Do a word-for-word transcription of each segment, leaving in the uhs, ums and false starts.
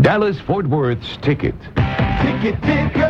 Dallas-Fort Worth's Ticket. Ticket Ticker.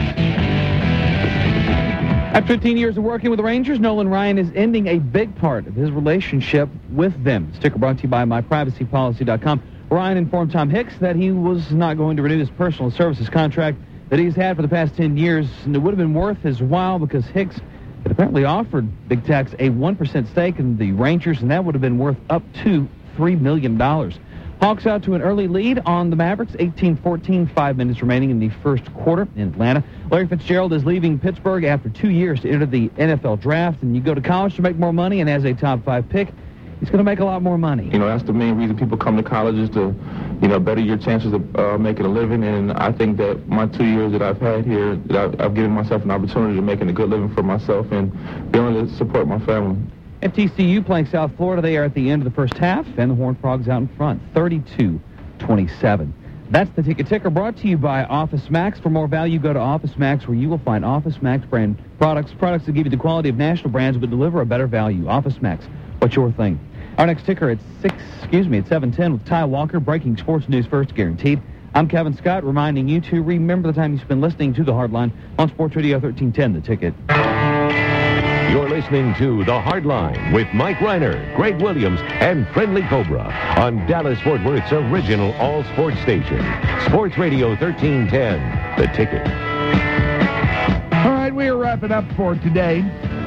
After fifteen years of working with the Rangers, Nolan Ryan is ending a big part of his relationship with them. This ticker brought to you by my privacy policy dot com. Ryan informed Tom Hicks that he was not going to renew his personal services contract that he's had for the past ten years, and it would have been worth his while because Hicks had apparently offered Big Tex a one percent stake in the Rangers, and that would have been worth up to three million dollars. Hawks out to an early lead on the Mavericks, eighteen fourteen, five minutes remaining in the first quarter in Atlanta. Larry Fitzgerald is leaving Pittsburgh after two years to enter the N F L draft, and you go to college to make more money, and as a top five pick, he's going to make a lot more money. You know, that's the main reason people come to college is to, you know, better your chances of uh, making a living, and I think that my two years that I've had here, that I've, I've given myself an opportunity to making a good living for myself and being able to support my family. At T C U playing South Florida, they are at the end of the first half, and the Horned Frogs out in front, thirty-two twenty-seven. That's the Ticket Ticker, brought to you by Office Max. For more value, go to Office Max, where you will find Office Max brand products, products that give you the quality of national brands but deliver a better value. Office Max, what's your thing? Our next ticker at six, excuse me, at seven ten with Ty Walker, breaking sports news first guaranteed. I'm Kevin Scott, reminding you to remember the time you spend listening to The Hardline on Sports Radio thirteen ten, The Ticket. You're listening to The Hardline with Mike Reiner, Greg Williams, and Friendly Cobra on Dallas-Fort Worth's original all-sports station, Sports Radio thirteen ten, The Ticket. All right, we are wrapping up for today.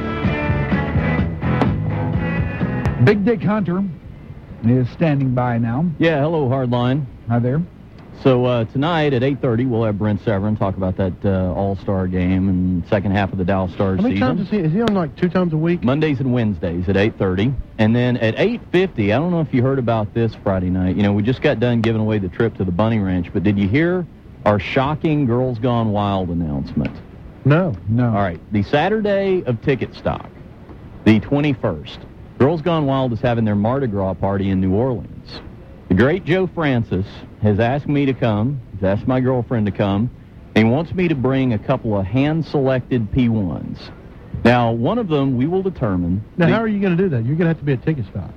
Big Dick Hunter is standing by now. Yeah, hello, Hardline. Hi there. So uh, tonight at eight thirty, we'll have Brent Severin talk about that uh, All-Star game and second half of the Dallas Stars How many season. times is he? Is he on like two times a week? Mondays and Wednesdays at eight thirty. And then at eight fifty, I don't know if you heard about this Friday night. You know, we just got done giving away the trip to the Bunny Ranch, but did you hear our shocking Girls Gone Wild announcement? No. No. All right. The Saturday of ticket stock, the twenty-first, Girls Gone Wild is having their Mardi Gras party in New Orleans. The great Joe Francis has asked me to come. He's asked my girlfriend to come. And he wants me to bring a couple of hand-selected P ones. Now, one of them we will determine. Now, the, how are you going to do that? You're going to have to be at ticket stock.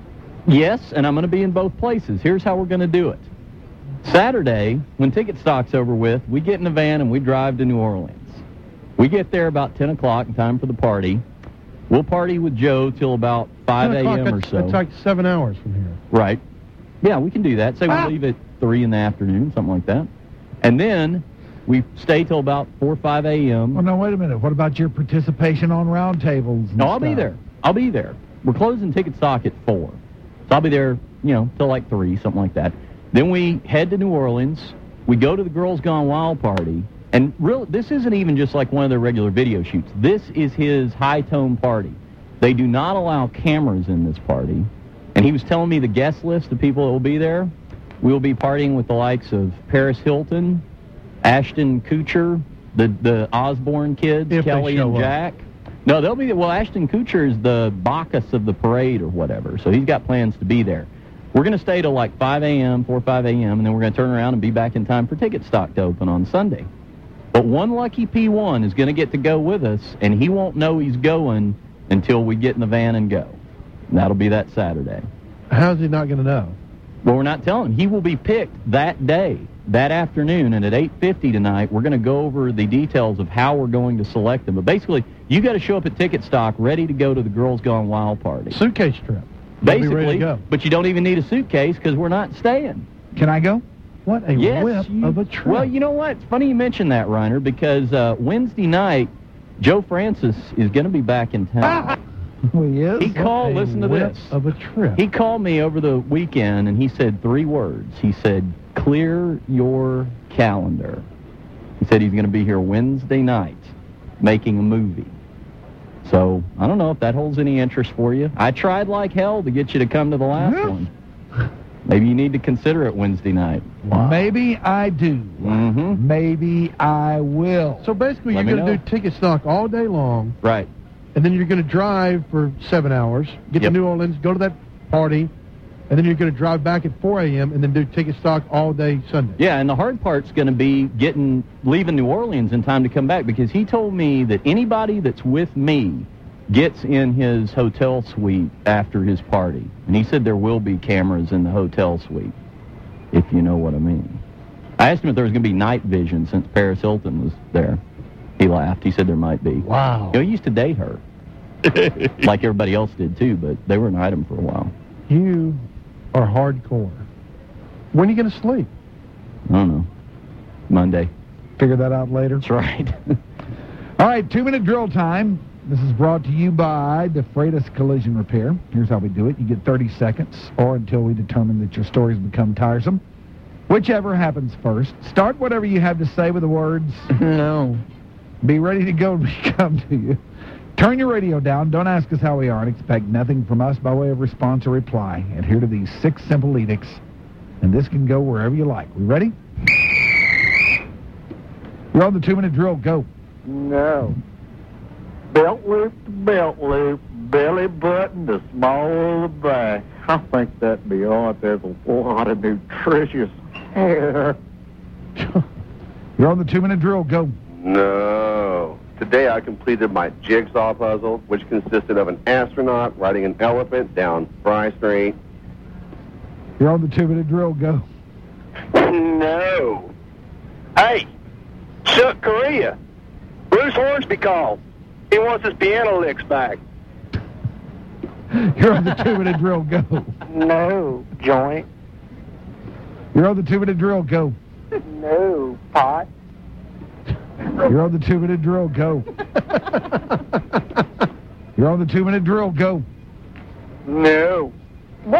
Yes, and I'm going to be in both places. Here's how we're going to do it. Saturday, when ticket stock's over with, we get in a van and we drive to New Orleans. We get there about ten o'clock in time for the party. We'll party with Joe till about five a.m. or so. It's like seven hours from here. Right. Yeah, we can do that. Say we Ah. leave at three in the afternoon, something like that. And then we stay till about four or five a.m. Well, no, wait a minute. What about your participation on round tables? And No, I'll be stuff? there. I'll be there. We're closing ticket stock at four. So I'll be there, you know, till like three, something like that. Then we head to New Orleans. We go to the Girls Gone Wild party. And real, this isn't even just like one of their regular video shoots. This is his high-tone party. They do not allow cameras in this party. And he was telling me the guest list of people that will be there. We'll be partying with the likes of Paris Hilton, Ashton Kutcher, the the Osborne kids, If they Kelly show and up. Jack. No, they'll be, well, Ashton Kutcher is the Bacchus of the parade or whatever, so he's got plans to be there. We're going to stay till like five a.m., four or five a.m., and then we're going to turn around and be back in time for ticket stock to open on Sunday. But one lucky P one is going to get to go with us, and he won't know he's going until we get in the van and go. And that'll be that Saturday. How's he not going to know? Well, we're not telling him. He will be picked that day, that afternoon, and at eight fifty tonight, we're going to go over the details of how we're going to select them. But basically, you got to show up at ticket stock ready to go to the Girls Gone Wild party. Suitcase trip. You'll Basically, be ready to go. but you don't even need a suitcase because we're not staying. Can I go? What a Yes, whip you- of a trip. Well, you know what? It's funny you mentioned that, Reiner, because uh, Wednesday night, Joe Francis is going to be back in town. Oh, he is? He called, A listen to whip this. of a trip. He called me over the weekend, and he said three words. He said, clear your calendar. He said he's going to be here Wednesday night making a movie. So, I don't know if that holds any interest for you. I tried like hell to get you to come to the last Yeah. one. Maybe you need to consider it Wednesday night. Maybe I do. Mm-hmm. Maybe I will. So basically, Let you're me going to know. do ticket stock all day long, Right. and then you're going to drive for seven hours, get Yep. to New Orleans, go to that party, and then you're going to drive back at four a.m. and then do ticket stock all day Sunday. Yeah, and the hard part's going to be getting leaving New Orleans in time to come back, because he told me that anybody that's with me gets in his hotel suite after his party. And he said there will be cameras in the hotel suite, if you know what I mean. I asked him if there was going to be night vision since Paris Hilton was there. He laughed. He said there might be. Wow. You know, he used to date her. Like everybody else did, too, but they were an item for a while. You are hardcore. When are you going to sleep? I don't know. Monday. Figure that out later. That's right. All right, two-minute drill time. This is brought to you by the Freitas Collision Repair. Here's how we do it. You get thirty seconds, or until we determine that your stories become tiresome. Whichever happens first. Start whatever you have to say with the words, No. be ready to go when we come to you. Turn your radio down. Don't ask us how we are, and expect nothing from us by way of response or reply. Adhere to these six simple edicts, and this can go wherever you like. We ready? We're on the two-minute drill. Go. No. Belt loop to belt loop, belly button to small of the back. I think that'd be odd. There's a lot of nutritious hair. You're on the two-minute drill. Go. No. Today I completed my jigsaw puzzle, which consisted of an astronaut riding an elephant down Fry Street. You're on the two-minute drill. Go. No. Hey, Chuck Correa. Bruce Hornsby called. He wants his piano licks back. You're on the two-minute drill. Go. No, joint. You're on the two-minute drill. Go. No, pot. You're on the two-minute drill. Go. You're on the two-minute drill. Go. No. You're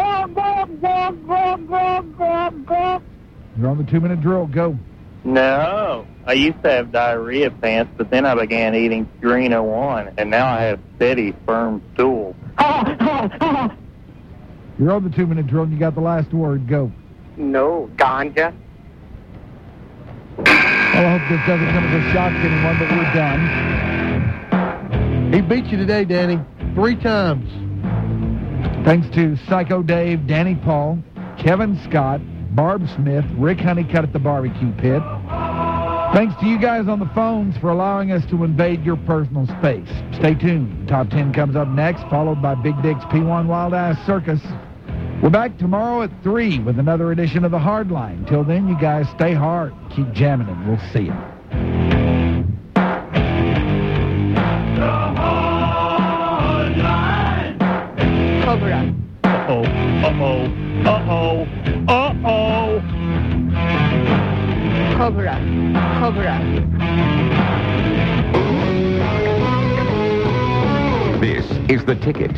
on the two-minute drill. Go. No. I used to have diarrhea pants, but then I began eating Green oh one, and now I have steady, firm stool. You're on the two-minute drill, and you got the last word. Go. No, ganja. Well, I hope this doesn't come as a shock to anyone, but we're done. He beat you today, Danny. Three times. Thanks to Psycho Dave, Danny Paul, Kevin Scott, Barb Smith, Rick Honeycutt at the barbecue pit. Thanks to you guys on the phones for allowing us to invade your personal space. Stay tuned. Top ten comes up next, followed by Big Dick's P one Wild Ass Circus. We're back tomorrow at three with another edition of The Hard Line. Till then, you guys stay hard. Keep jamming, and we'll see you. The Hard Line. Cobra. Uh-oh. Uh-oh. Uh-oh. Uh-oh. Cobra. Cobra. This is The Ticket.